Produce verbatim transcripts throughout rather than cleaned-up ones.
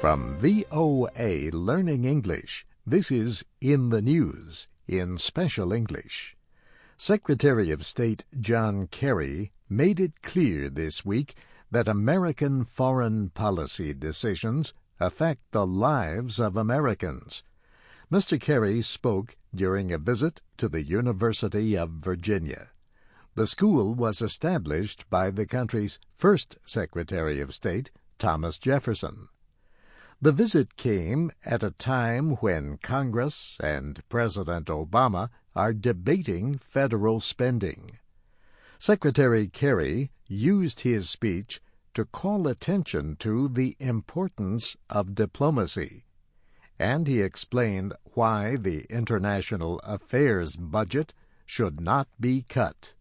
From V O A Learning English, this is In the News in Special English. Secretary of State John Kerry made it clear this week that American foreign policy decisions affect the lives of Americans. Mister Kerry spoke during a visit to the University of Virginia. The school was established by the country's first Secretary of State, Thomas Jefferson. The visit came at a time when Congress and President Obama are debating federal spending. Secretary Kerry used his speech to call attention to the importance of diplomacy, and he explained why the international affairs budget should not be cut.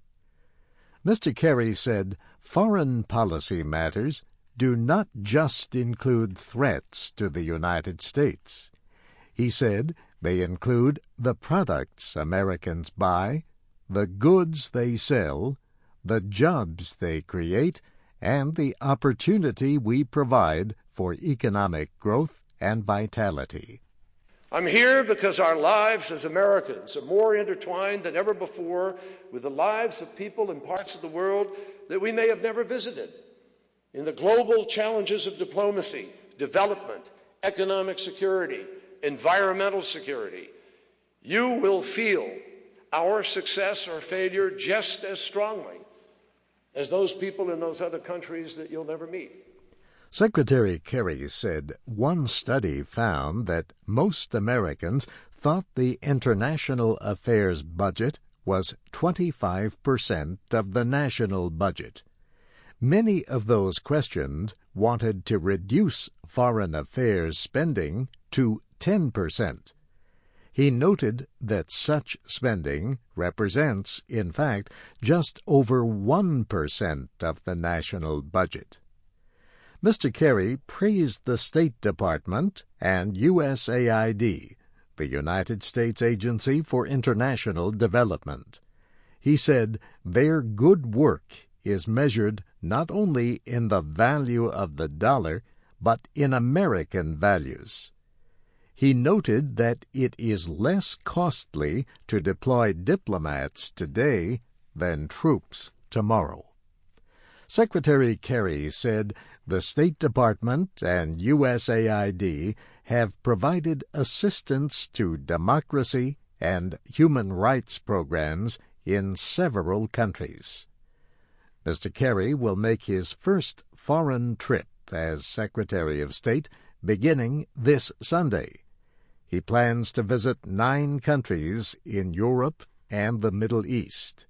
Mister Kerry said foreign policy matters do not just include threats to the United States. He said they include the products Americans buy, the goods they sell, the jobs they create, and the opportunity we provide for economic growth and vitality. I'm here because our lives as Americans are more intertwined than ever before with the lives of people in parts of the world that we may have never visited. In the global challenges of diplomacy, development, economic security, environmental security, you will feel our success or failure just as strongly as those people in those other countries that you'll never meet. Secretary Kerry said one study found that most Americans thought the international affairs budget was twenty-five percent of the national budget. Many of those questioned wanted to reduce foreign affairs spending to ten percent. He noted that such spending represents, in fact, just over one percent of the national budget. Mister Kerry praised the State Department and U S A I D, the United States Agency for International Development. He said their good work is measured not only in the value of the dollar, but in American values. He noted that it is less costly to deploy diplomats today than troops tomorrow. Secretary Kerry said the State Department and U S A I D have provided assistance to democracy and human rights programs in several countries. Mister Kerry will make his first foreign trip as Secretary of State beginning this Sunday. He plans to visit nine countries in Europe and the Middle East.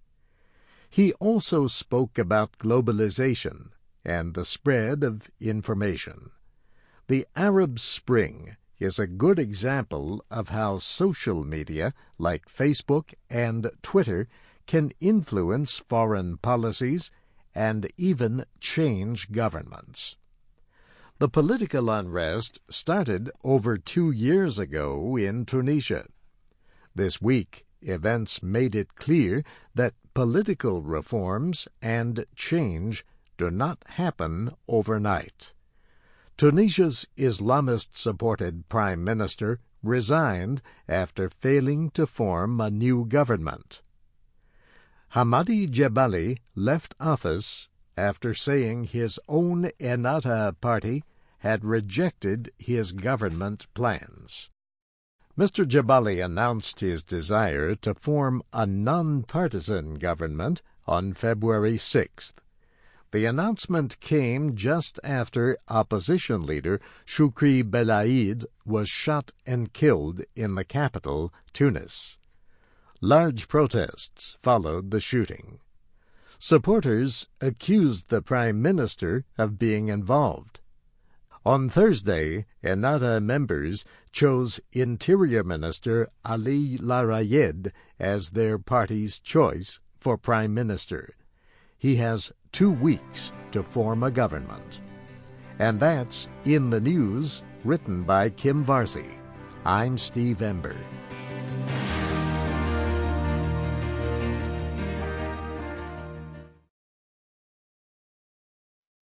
He also spoke about globalization and the spread of information. The Arab Spring is a good example of how social media like Facebook and Twitter can influence foreign policies and even change governments. The political unrest started over two years ago in Tunisia. This week, events made it clear that political reforms and change do not happen overnight. Tunisia's Islamist-supported prime minister resigned after failing to form a new government. Hamadi Jebali left office after saying his own Ennahda party had rejected his government plans. Mister Jebali announced his desire to form a nonpartisan government on February sixth. The announcement came just after opposition leader Shukri Belaid was shot and killed in the capital, Tunis. Large protests followed the shooting. Supporters accused the prime minister of being involved. On Thursday, Ennahda members chose Interior Minister Ali Larayed as their party's choice for prime minister. He has two weeks to form a government. And that's In the News, written by Kim Varsi. I'm Steve Ember.